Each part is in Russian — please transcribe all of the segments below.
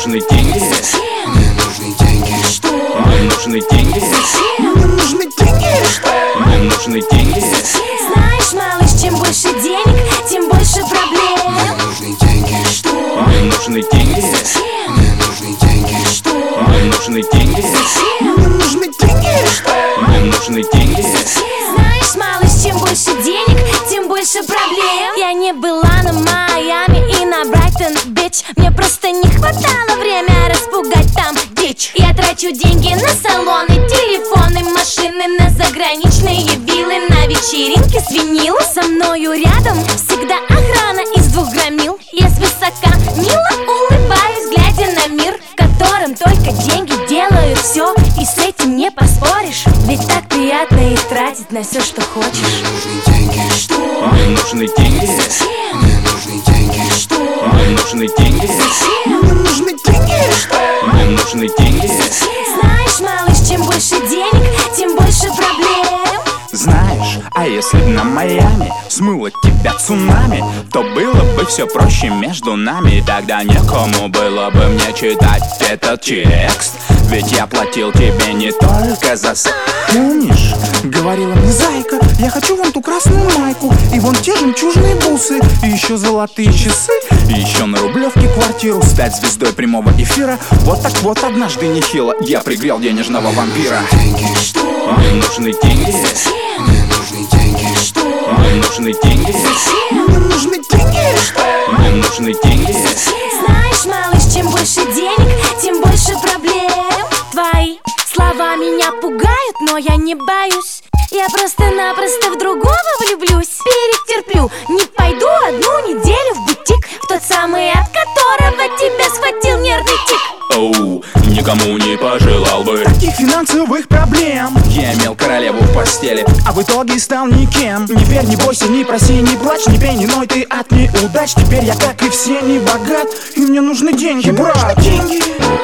нужны деньги. Мне нужны деньги. Что? Мне нужны деньги. Зачем? Мне нужны деньги. Что? Мне нужны деньги. Знаешь, малыш, чем больше денег, тем больше проблем. Мне нужны деньги. Что? Мне нужны деньги. Мне нужны деньги. Что? Мне нужны деньги. Мне нужны деньги. Что? Мне нужны деньги. Знаешь, малыш, чем больше денег, тем больше проблем. Я не была на Майами и на Брайтон Бич. Мне просто не хватало время распугать там дичь. Я трачу деньги на салоны, телефоны, машины, на заграничные виллы, на вечеринки с винилом. Со мною рядом всегда охрана из 2 громил. Я свысока мило улыбаюсь, глядя на мир, в котором только деньги делают все, и с этим не поспоришь. Ведь так приятно их тратить на все, что хочешь. Мне нужны деньги. Что? Мне нужны деньги. Мне нужны деньги. Что? Мне нужны деньги. Мне нужны деньги. Что? Мне нужны деньги. Знаешь, малыш, чем больше денег, тем больше проблем. Знаешь, а если б на Майами смыло тебя цунами, то было бы все проще между нами. Тогда некому было бы мне читать этот текст, ведь я платил тебе не только за секс. Помнишь, говорила мне зайка, я хочу вон ту красную майку, и вон те жемчужные бусы, и еще золотые часы, И еще на Рублевке квартиру, стать звездой прямого эфира. Вот так вот однажды нехило я пригрел денежного вампира. Деньги. Что? Мне нужны деньги. Мне нужны деньги. Что? Мне нужны деньги. Мне нужны деньги. Что? Мне нужны деньги. Знаешь, малыш, чем больше денег, тем больше проблем. Твои слова меня пугают, но я не боюсь. Я просто-напросто в другого влюблюсь. Перетерплю, не пойду 1 неделю в бутик, в тот самый, от которого тебя схватил нервный тик. Оу, никому не пожелал бы. таких финансовых проблем. Я имел королеву в постели, А в итоге стал никем. Не верь, не бойся, не проси, не плачь, не пей, не ной ты от неудач. Теперь я, как и все, не богат, и мне нужны деньги, брат. Деньги.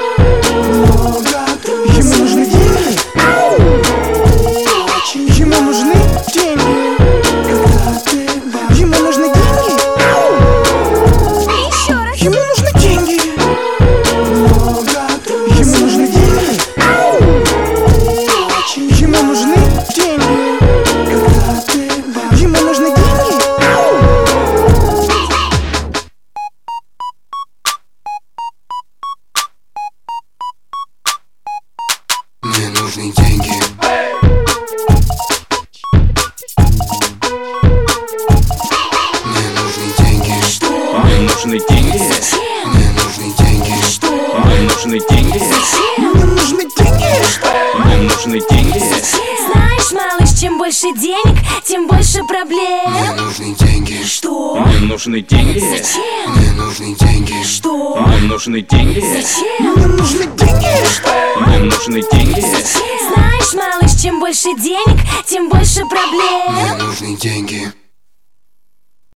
Ему нужны деньги. Ему нужны деньги. Ему нужны деньги. Еще раз. Ему нужны деньги. Ему нужны деньги. Ему нужны деньги. Ему нужны деньги. Мне нужны деньги. Мне нужны деньги. Что? Мне нужны деньги. Мне нужны деньги. Что? Мне нужны деньги. Мне нужны деньги. Что? Мне нужны деньги. Знаешь, малыш, чем больше денег, тем больше проблем. Мне нужны деньги. Что? Мне нужны деньги. Зачем? Мне нужны деньги. Что? Мне нужны деньги. Зачем? Мне нужны деньги. Что? Мне нужны деньги. Знаешь, малыш, чем больше денег, тем больше проблем. Мне нужны деньги.